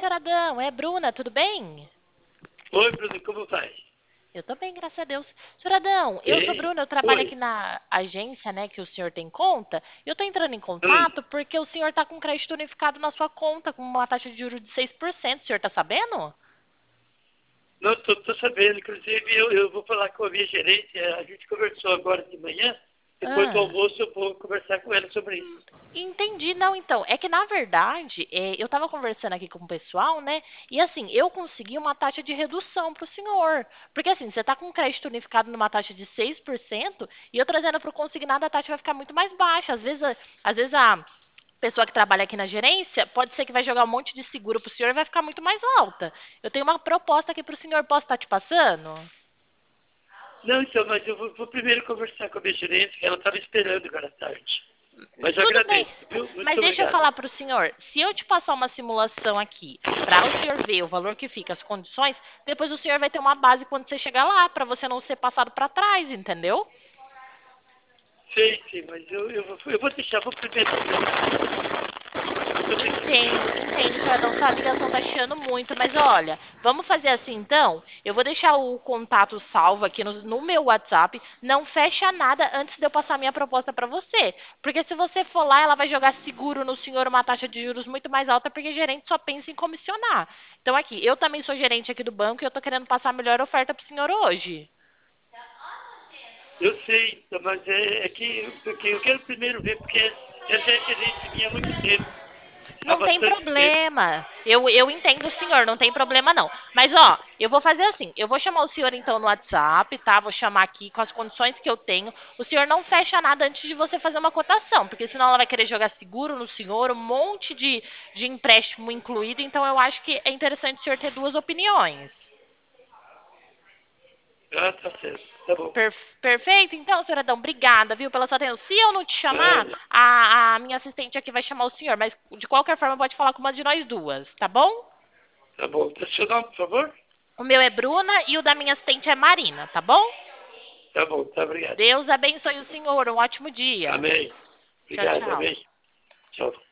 senhor Adão, é Bruna, tudo bem? Oi, Bruno, como vai? Eu tô bem, graças a Deus. Senhor Adão, eu sou Bem? Bruna, eu trabalho aqui Oi. na agência, né, que o senhor tem conta. Eu tô entrando em Hum. contato porque o senhor tá com crédito unificado na sua conta, com uma taxa de juros de 6%. O senhor tá sabendo? Não, tô sabendo. Inclusive, eu vou falar com a minha gerente. A gente conversou agora de manhã. Depois do Ah. almoço, eu vou conversar com ela sobre isso. Entendi, não, então, é que na verdade, eu estava conversando aqui com o pessoal, né, e assim, eu consegui uma taxa de redução para o senhor, porque assim, você está com crédito unificado numa taxa de 6% e eu trazendo para o consignado a taxa vai ficar muito mais baixa, às vezes a pessoa que trabalha aqui na gerência, pode ser que vai jogar um monte de seguro para o senhor e vai ficar muito mais alta. Eu tenho uma proposta aqui para o senhor, posso estar te passando? Não, então, mas eu vou primeiro conversar com a minha gerente, que ela estava esperando agora à tarde. Mas eu Tudo bem. agradeço, viu? Mas Muito deixa eu obrigado. falar para o senhor. Se eu te passar uma simulação aqui, para o senhor ver o valor que fica, as condições, depois o senhor vai ter uma base quando você chegar lá, para você não ser passado para trás, entendeu? Sei, sim, mas eu vou deixar, vou primeiro. Entendo, senhor Adão, sua ligação tá chiando muito, mas olha, vamos fazer assim então? Eu vou deixar o contato salvo aqui no meu WhatsApp, não fecha nada antes de eu passar minha proposta para você, porque se você for lá, ela vai jogar seguro no senhor uma taxa de juros muito mais alta, porque gerente só pensa em comissionar. Então aqui, eu também sou gerente aqui do banco e eu tô querendo passar a melhor oferta pro senhor hoje. Eu sei, então, mas porque eu quero primeiro ver, porque essa é a gerente minha há muito tempo. Há Não tem bastante tempo. problema. Eu entendo o senhor, não tem problema não. Mas ó, eu vou fazer assim, eu vou chamar o senhor então no WhatsApp, tá? Vou chamar aqui com as condições que eu tenho. O senhor não fecha nada antes de você fazer uma cotação, porque senão ela vai querer jogar seguro no senhor, um monte de empréstimo incluído. Então eu acho que é interessante o senhor ter duas opiniões. Ah, tá certo. Tá bom. Perfeito? Então, senhor Adão, obrigada, viu, pela sua atenção. Se eu não te chamar, Nada. a minha assistente aqui vai chamar o senhor, mas de qualquer forma pode falar com uma de nós duas, tá bom? Tá bom. Tá seu nome, por favor? O meu é Bruna e o da minha assistente é Marina, tá bom? Tá bom, tá obrigado. Deus abençoe o senhor. Um ótimo dia. Amém. Tchau, Obrigado, tchau. amém. Tchau.